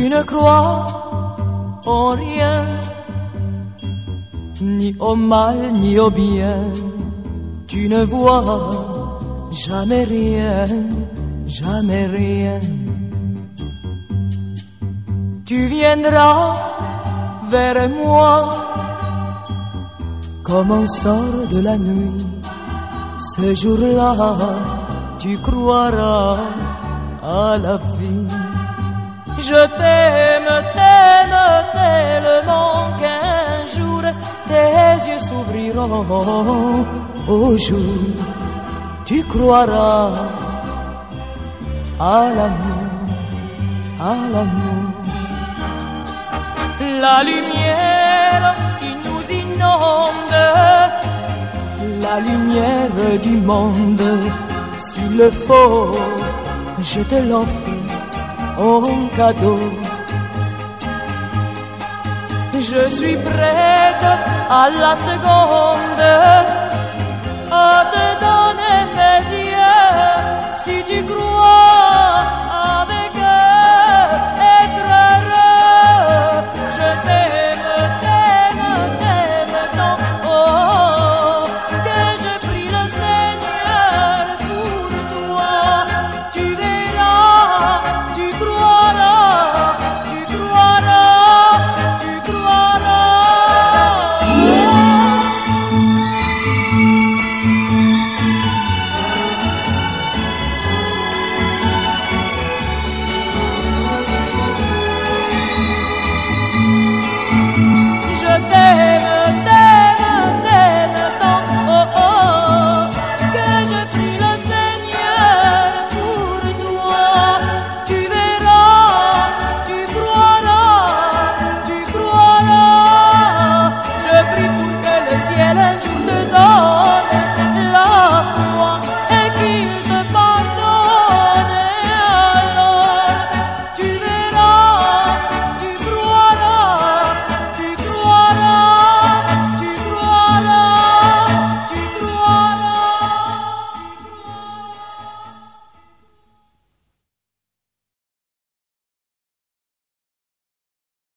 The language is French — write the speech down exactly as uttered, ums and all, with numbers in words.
ne crois en rien, ni au mal ni au bien. Tu ne vois jamais rien, jamais rien. Tu viendras vers moi comme on sort de la nuit. Ce jour-là, tu croiras à la vie. Je t'aime, t'aime tellement qu'un jour tes yeux s'ouvriront. Au jour, tu croiras à l'amour, à l'amour. La lumière qui nous inonde, la lumière du monde, s'il le faut, je te l'offre en cadeau. Je suis prête à la seconde à te donner